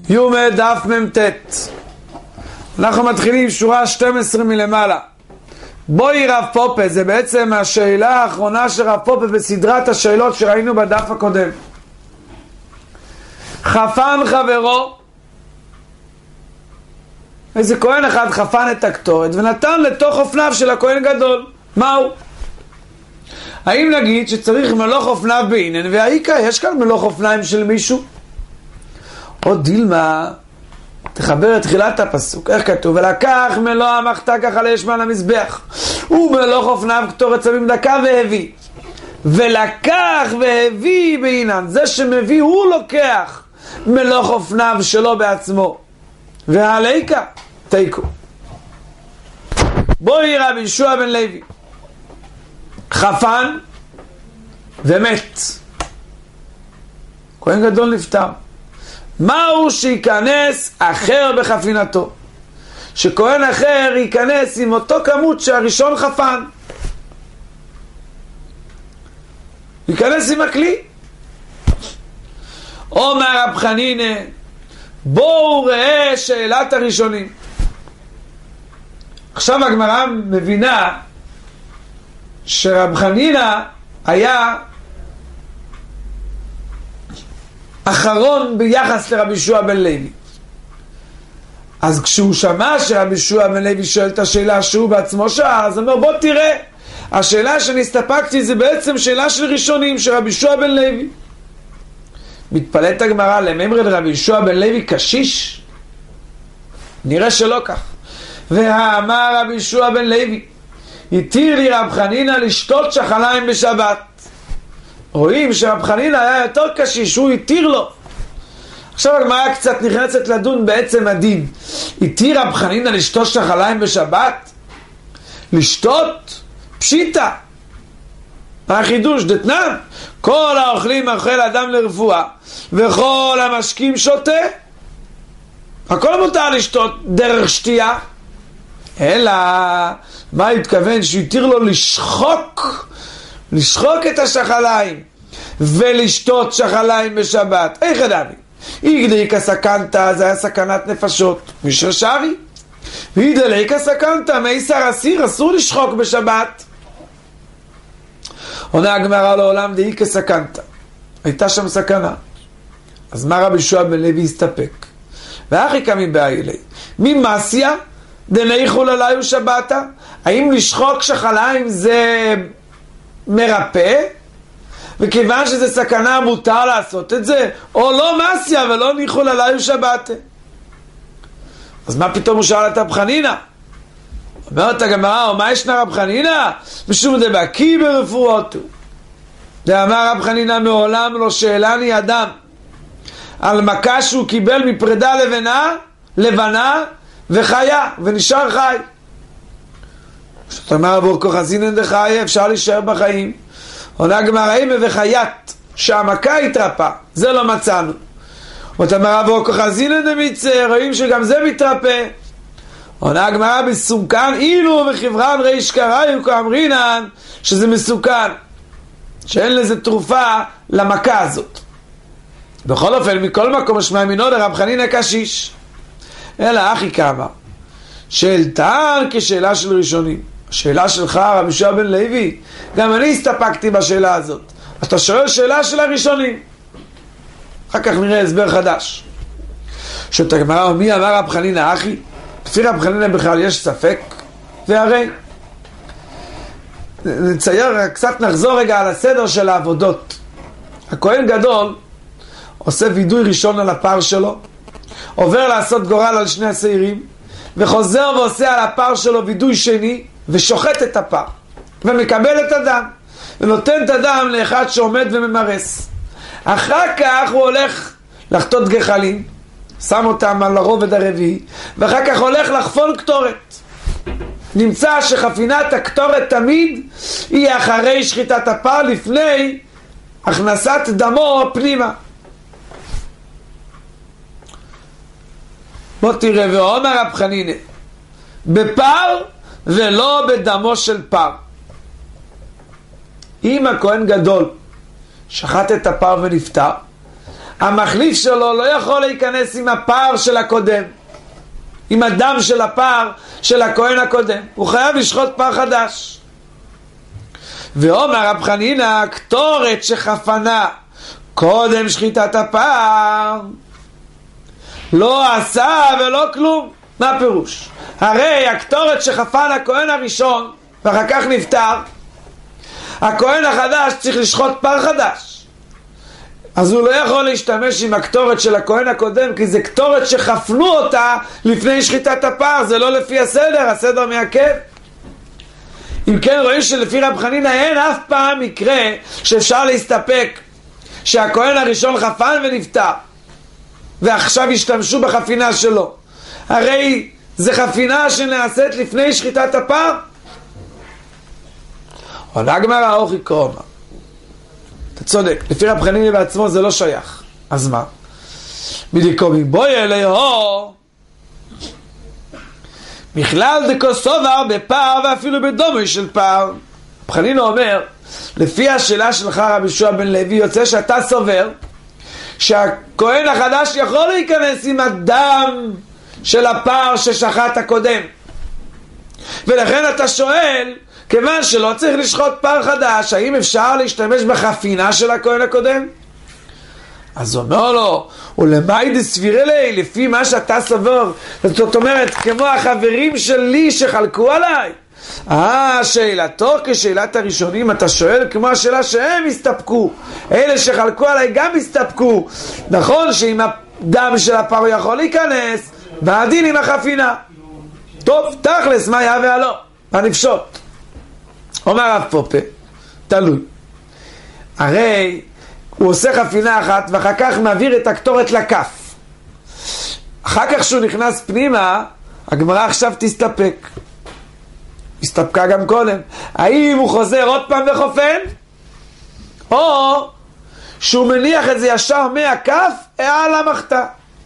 יומד דף ממתת. אנחנו מתחילים שורה 12 מלמעלה. בואי רב פופה, זה בעצם השאלה האחרונה של רב פופה בסדרת השאלות שראינו בדף הקודם. חפן חברו, איזה כהן אחד חפן את הקטורת ונתן לתוך אופניו של הכהן גדול. מהו? האם נגיד שצריך מלוך אופניו בעינן והאיקה, יש כאן מלוך אופניים של מישהו? או דילמה, תחבר את תחילת הפסוק, איך כתוב? ולקח מלוא המחתקח על האש מעל המזבח ומלוך אופניו קטורת צמים דקה והביא, ולקח והביא בעינן. זה שמביא הוא לוקח מלוך אופניו שלו בעצמו, והליקה תיקו. בואי רבי יהושע בן לוי חפן ומת, כהן גדול נפטר. מהו שיכנס אחר בחפינתו? שכהן אחר ייכנס עם אותו כמות שהראשון חפן, ייכנס עם הכלי. אומר רב חנינא, בואו ראה שאלת הראשונים. עכשיו הגמרא מבינה שרב חנינא היה אחרון ביחס לרבי יהושע בן לוי. אז כשהוא שמע שרבי יהושע בן לוי שואל את השאלה שהוא בעצמו שאל, אז הוא אומר בוא תראה, השאלה שנסתפקתי זה בעצם שאלה של ראשונים של רבי יהושע בן לוי. מתפלאת הגמרא, לממרי לרבי יהושע בן לוי קשיש? נראה שלא כך. והאמר רבי יהושע בן לוי, התיר לי רב חנינא לשתות שחליים בשבת. רואים שרב חנינא היה יותר קשיש, הוא התיר לו. עכשיו הגמרא קצת נכנסת לדון בעצם הדין. התיר רב חנינא לשתות שחליים בשבת? לשתות? פשיטה. החידוש דתנן, כל האוכלים אוכל אדם לרפואה וכל המשקים שותה, הכל מותר לשתות דרך שתייה. אלא מה התכוון? שהתיר לו לשחוק את השחליים ולשתות שחליים בשבת. איך אדמי? איגדאיקה סכנתא, זה היה סכנת נפשות משרשרי, ואידאיקה סכנתא מייסר אסיר, אסור לשחוק בשבת. עונה הגמרא לעולם דאיקה סכנתא, הייתה שם סכנה. אז מה רבי יהושע בן לוי הסתפק? ואחי קמים באילי ממסיה דניחול עליו שבתה, האם לשחוק שחליים זה מרפא? וכיוון שזה סכנה מותר לעשות את זה, או לא מסיה ולא ניחול עליו שבתה. אז מה פתאום הוא שאל את רב חנינא? אומרת הגמרא, או מה ישנה רב חנינא? משום דבקי ברפואתו. ואמר רב חנינא, מעולם לא שאלני אדם על מכה שהוא קיבל מפרידה לבנה וחיה, ונשאר חי. זאת אומרת, עבור כוחזינן דחיה, אפשר להישאר בחיים. עונה גמרא, אימא וחיית, שהמכה התרפא, זה לא מצאנו. זאת אומרת, עבור כוחזינן דמיצה, רואים שגם זה מתרפא. עונה הגמרא בסומכן, אילו וחברן ריש קראיו כאמרינן, שזה מסוכן, שאין לזה תרופה למכה הזאת. בכל אופן, מכל מקום משמע מינו לרב חנינא קשיש. אלא אחי כמה שאלתן כשאלה של ראשונים. השאלה שלך רבי יהושע בן לוי, גם אני הסתפקתי בשאלה הזאת. אתה שואל שאלה של הראשונים, אחר כך נראה הסבר חדש. שאת הגמרא, מי אמר רב חנינא אחי? לפי רב חנינא בכלל יש ספק? והרי נצייר, קצת נחזור רגע על הסדר של העבודות. הכהן גדול עושה וידוי ראשון על הפר שלו, עובר לעשות גורל על שני השעירים, וחוזר ועושה על הפר שלו וידוי שני, ושוחט את הפר, ומקבל את הדם, ונותן את הדם לאחד שעומד וממרס. אחר כך הוא הולך לחטות גחלים, שם אותם על הרובד הרביעי, ואחר כך הולך לחפון קטורת. נמצא שחפינת הקטורת תמיד היא אחרי שחיטת הפר, לפני הכנסת דמו פנימה. בוא תראה, ואומר רב חנינא, בפר ולא בדמו של פר. אם הכהן גדול שחט את הפר ונפטר, המחליף שלו לא יכול להיכנס עם הפער של הקודם, עם הדם של הפער של הכהן הקודם, הוא חייב לשחוט פר חדש. ואומר רב חנינא, קטורת שחפנה קודם שחיטת הפער לא עשה ולא כלום. מה פירוש? הרי הקטורת שחפן הכהן הראשון ואחר כך נפטר, הכהן החדש צריך לשחוט פר חדש, אז הוא לא יכול להשתמש עם הקטורת של הכהן הקודם, כי זה קטורת שחפנו אותה לפני שחיטת הפר, זה לא לפי הסדר, הסדר מעכב. אם כן רואים שלפי רב חנינא אין אף פעם מקרה שאפשר להסתפק שהכהן הראשון חפן ונפטר ועכשיו השתמשו בחפינה שלו, הרי זה חפינה שנעשית לפני שחיטת הפר. עונה הגמרא אוכי קרומא, אתה צודק, לפי רב חנינא בעצמו זה לא שייך, אז מה? בדיקומי בואי אליהו בכלל דקו סובר בפער ואפילו בדומי של פער. רב חנינא אומר, לפי השאלה שלך רבי יהושע בן לוי, יוצא שאתה סובר שהכהן החדש יכול להיכנס עם הדם של הפער ששחט הקודם, ולכן אתה שואל, כיוון שלא צריך לשחוט פר חדש, האם אפשר להשתמש בחפינה של הכהן הקודם? אז הוא אומר לו, ולמאי דסבירי לי, לפי מה שאתה סבור, זאת אומרת, כמו החברים שלי שחלקו עליי. שאלתו כשאלת הראשונים, אתה שואל כמו השאלה שהם הסתפקו, אלה שחלקו עליי גם הסתפקו, נכון שעם הדם של הפר יכול להיכנס, והדין עם החפינה. טוב, תכלס, מה היה והלא? מה נפשוט? אומר רב פופה, תלוי. הרי הוא עושה חפינה אחת ואחר כך מעביר את הקטורת לכף. אחר כך שהוא נכנס פנימה, הגמרא עכשיו תסתפק. הסתפקה גם קודם. האם הוא חוזר עוד פעם וחופן? או שהוא מניח את זה ישר מהכף על המחתה.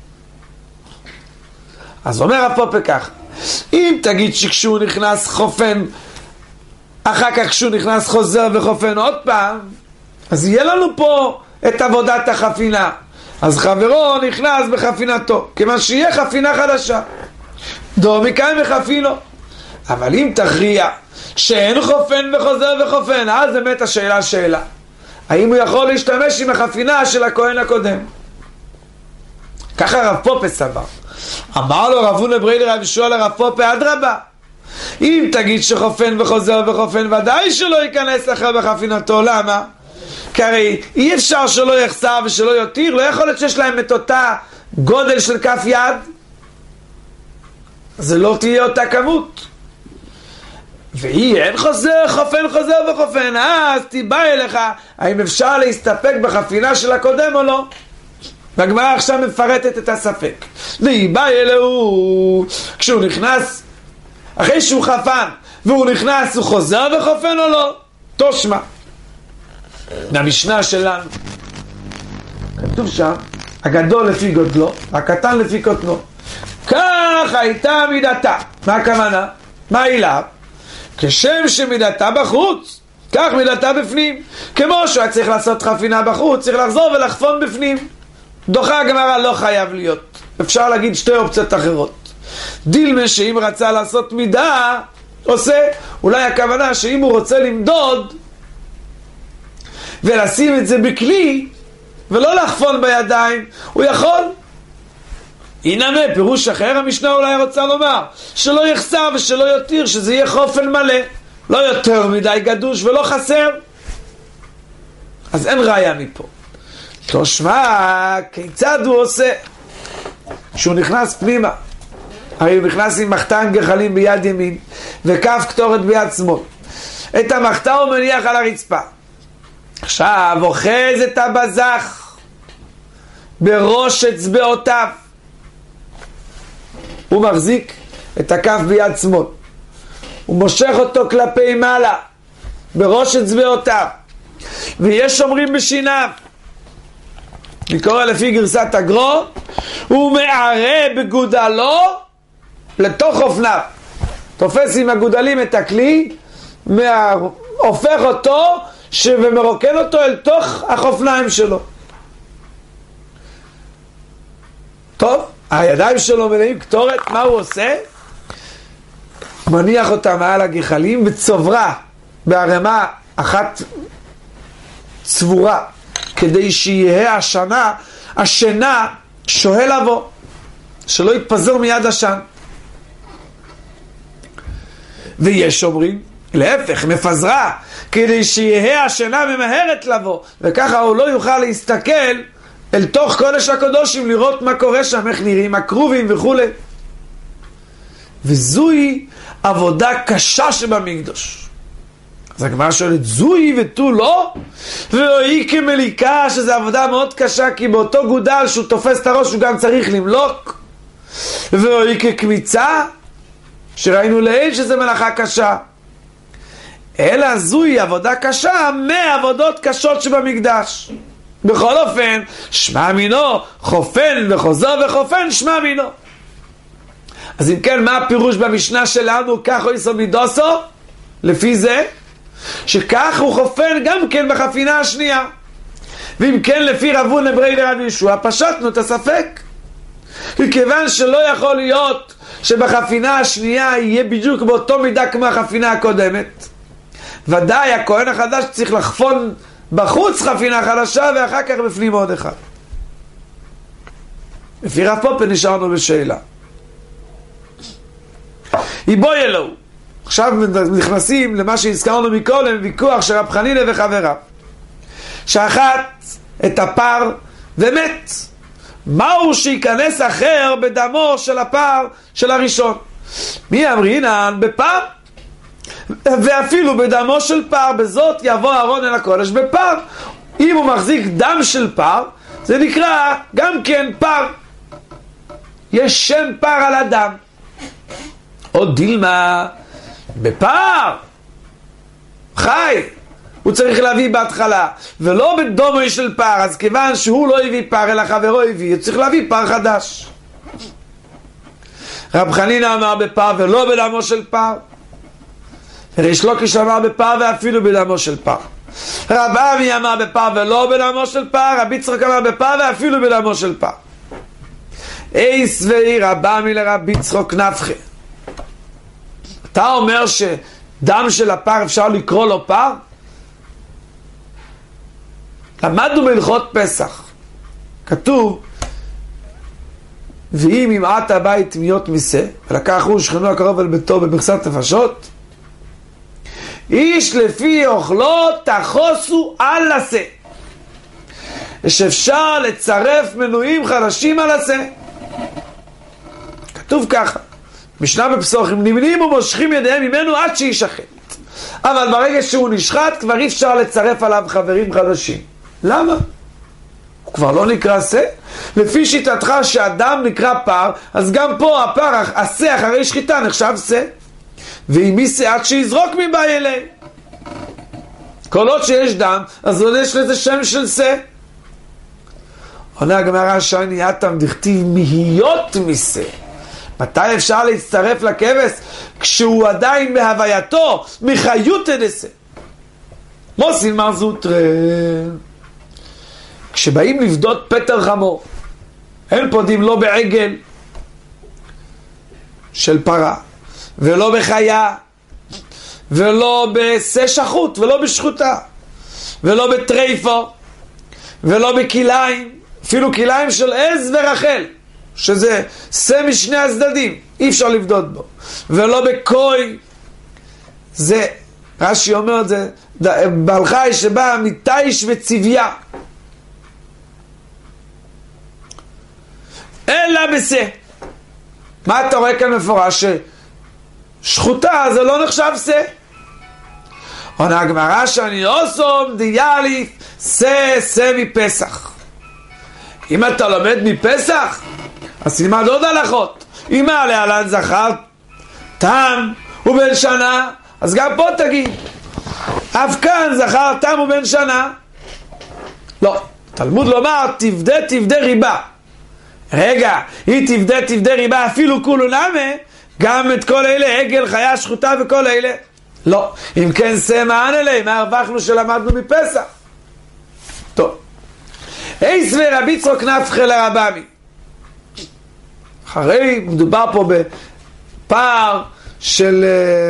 אז אומר הפופה כך, אם תגיד שכשהוא נכנס חופן, אחר כך כשהוא נכנס חוזר וחופן עוד פעם, אז יהיה לנו פה את עבודת החפינה. אז חברו נכנס בחפינתו, כיוון שיהיה חפינה חדשה. דור מכאן וחפינו. אבל אם תכריע שאין חופן וחוזר וחופן, אז באמת השאלה. האם הוא יכול להשתמש עם החפינה של הכהן הקודם? ככה רב פופה סבר. אמר לו רב הונא ברי לרב יהושע לרב פופה, אדרבה. אם תגיד שחופן וחוזר וחופן, ודאי שלא ייכנס אחר בחפינתו. למה? כי הרי אי אפשר שלא יחסר ושלא יותיר, לא יכול להיות שיש להם את אותה גודל של כף יד, זה לא תהיה אותה כמות. ואי אין חוזר וחופן, אז תיבא אליך האם אפשר להסתפק בחפינה של הקודם או לא. והגמרא עכשיו מפרטת את הספק. ואיבא אלוהו, כשהוא נכנס אחרי שהוא חפן והוא נכנס, הוא חוזר וחופן או לא? תושמע מהמשנה שלנו כתוב שם, הגדול לפי גודלו, הקטן לפי קטנו. כך הייתה מידתה. מה הכוונה? מה העילה? כשם שמידתה בחוץ, כך מידתה בפנים. כמו שהוא היה צריך לעשות חפינה בחוץ, צריך לחזור ולחפון בפנים. דוחה הגמרא, לא חייב להיות. אפשר להגיד שתי אופציות אחרות. דילמה שאם רצה לעשות מידה, עושה. אולי הכוונה שאם הוא רוצה למדוד ולשים את זה בכלי ולא לחפון בידיים, הוא יכול. הנה פירוש אחר, המשנה אולי רוצה לומר שלא יחסר ושלא יותיר, שזה יהיה חופן מלא, לא יותר מדי גדוש ולא חסר. אז אין ראיה מפה. תשמע, כיצד הוא עושה? שהוא נכנס פנימה, הרי הוא נכנס עם מחתן גחלים ביד ימין וכף קטורת ביד שמאל. את המחתה הוא מניח על הרצפה. עכשיו אוחז את הבזח בראש אצבעותיו, הוא מחזיק את הכף ביד שמאל, הוא מושך אותו כלפי מעלה בראש אצבעותיו, ויש אומרים בשיניו, נקרא לפי גרסת הגרו, הוא מערה בגודלו לתוך אופניו, תופס עם הגודלים את הכלי, הופך אותו ומרוקן אותו אל תוך החופניים שלו. טוב, הידיים שלו מלאים קטורת, מה הוא עושה? מניח אותה מעל הגחלים וצוברה בערימה אחת צבורה, כדי שיהיה השינה שוהה לבוא, שלא יתפזר מיד עשן. ויש אומרים, להפך, מפזרה, כדי שיהיה השינה ממהרת לבוא, וככה הוא לא יוכל להסתכל אל תוך קודש הקודשים, לראות מה קורה שם, איך נראים הכרובים וכו'. וזוהי עבודה קשה שבמקדוש. אז הגמרא שואלת, זוהי ותו לא? והיא כמליקה, שזו עבודה מאוד קשה, כי באותו גודל שהוא תופס את הראש הוא גם צריך למלוק. והיא כקמיצה, שראינו לעיל שזה מלאכה קשה. אלא זוהי עבודה קשה מעבודות קשות שבמקדש. בכל אופן, שמע מינו, חופן וחוזר וחופן, שמע מינו. אז אם כן, מה הפירוש במשנה שלנו, כך הוא יסו מידוסו? לפי זה, שכך הוא חופן גם כן בחפינה השנייה. ואם כן, לפי רב הונא ברי לרב יהושע, פשטנו את הספק. מכיוון שלא יכול להיות שבחפינה השנייה יהיה בדיוק באותו מידה כמו החפינה הקודמת. ודאי, הכהן החדש צריך לחפון בחוץ חפינה חדשה ואחר כך בפנים עוד אחד. לפי רב פופן נשארנו בשאלה. איבוי אלוהו. עכשיו נכנסים למה שהזכרנו מקודם, ויכוח של רב חנינא וחבריו. שאחת את הפר ומת. מהו שיכנס אחר בדמו של הפר של הראשון? מי אמרינן? בפר. ואפילו בדמו של פר, בזאת יבוא אהרון אל הקודש בפר. אם הוא מחזיק דם של פר, זה נקרא גם כן פר. יש שם פר על הדם. עוד דילמה, בפר חי הוא צריך להביא בהתחלה, ולא בדומו של פר. אז כיוון שהוא לא הביא פר אלא חברו הביא, הוא צריך להביא פר חדש. רב חנינא אמר בפר ולא בדמו של פר. ריש לוקיש אמר בפר ואפילו בדמו של פר. רב אבי אמר בפר ולא בדמו של פר. רבי יצחק אמר בפר ואפילו בדמו של פר. אייס ואי רב אבי לרבי יצחק נפחא. אתה אומר שדם של הפר אפשר לקרוא לו פר? למדנו בהלכות פסח, כתוב ואם ימעט הבית מיות משה, ולקח הוא שכנו הקרוב אל ביתו במכסת נפשות, איש לפי אוכלו תחוסו על עשה. יש אפשר לצרף מנויים חדשים על עשה. כתוב ככה, משנה בפסוחים, נמנים ומושכים ידיהם ממנו עד שישחט. אבל ברגע שהוא נשחט כבר אי אפשר לצרף עליו חברים חדשים. למה? הוא כבר לא נקרא שא? לפי שיטתך שאדם נקרא פר, אז גם פה הפר, השא אחרי שחיטה נחשב שא. ואם מי שא עד שיזרוק מבא אלי. כל עוד שיש דם, אז לא יש לזה שם של שא. עונה הגמרא שאני אתם דכתיב מהיות משא. מתי אפשר להצטרף לכבש? כשהוא עדיין בהווייתו, מחיותא דשא. מוסין מר זוטרא. כשבאים לפדות פטר חמור, אין פודים לא בעגל של פרה, ולא בחיה, ולא בשא שחוט, ולא בשחוטה, ולא בטרייפו, ולא בכיליים, אפילו כיליים של עז ורחל, שזה שא משני הצדדים, אי אפשר לבדות בו, ולא בקוי, זה, רש"י אומר את זה, בעל חי שבא מתיש וצביה, אלא בשא. מה אתה רואה כאן מפורש? שחוטה זה לא נחשב שא. עונה הגמרא שאני אוסום דיאליף שא מפסח. אם אתה לומד מפסח, אז תלמד עוד הלכות. אם להלן זכר תם ובן שנה, אז גם פה תגיד אף כאן זכר תם ובן שנה. לא, תלמוד לומר תבדה ריבה. רגע, היא תבדה ריבה אפילו כולו נמה, גם את כל אלה, עגל, חיה, שחוטה וכל אלה. לא, אם כן שא מען אלי, מה הרווחנו שלמדנו מפסח? טוב, אייס ורבי יצחק נפחא לרב אבי. אחרי, מדובר פה בפער של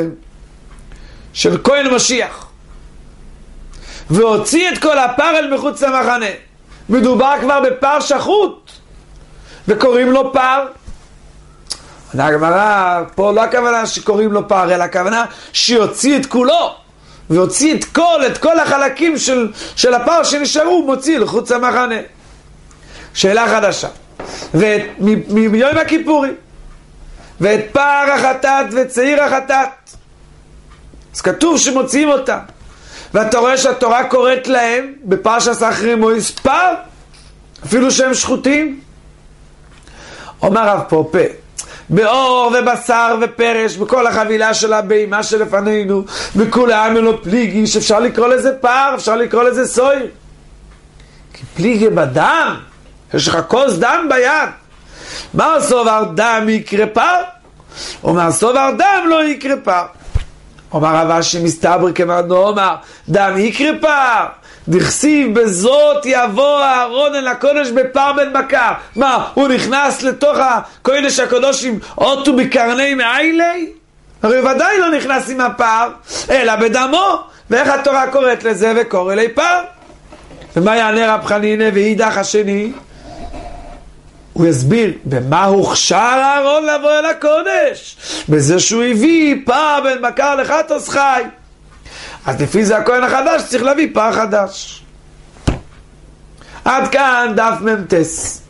כהן משיח. והוציא את כל הפער אל מחוץ למחנה. מדובר כבר בפער שחוט, וקוראים לו פער. הגמרא, פה לא הכוונה שקוראים לו פער, אלא הכוונה שיוציא את כולו, והוציא את כל החלקים של הפער שנשארו, מוציא לחוץ המחנה. שאלה חדשה. ומיום הכיפורים, ואת פער החטאת וצעיר החטאת, אז כתוב שמוציאים אותם, ואתה רואה שהתורה קוראת להם בפרשת אחרי מויס פער, אפילו שהם שחוטים. אומר רב פופה, באור ובשר ופרש, בכל החבילה של הבהמה שלפנינו, בכל העם אלו פליגי, שאפשר לקרוא לזה פער, אפשר לקרוא לזה סויר. כי פליגי בדם, יש לך כוס דם ביד. מה סובר דם יקרה פער? אומר סובר דם לא יקרה פער. אומר רב אשי מסתבר כמרנו, אומר דם יקרה פער. דכסיב בזאת יבוא אהרון אל הקודש בפער בן בקר. מה, הוא נכנס לתוך הקודש הקדוש עם אוטו בקרני מעילי? הרי ודאי לא נכנס עם הפער, אלא בדמו. ואיך התורה קוראת לזה? וקורא לי פער. ומה יענה רב חנינא ואידך השני? הוא יסביר במה הוכשר אהרון לבוא אל הקודש, בזה שהוא הביא פער בן בקר לחטוס חי. אז לפי זה הכהן החדש צריך להביא פער חדש. עד כאן דף ממתס.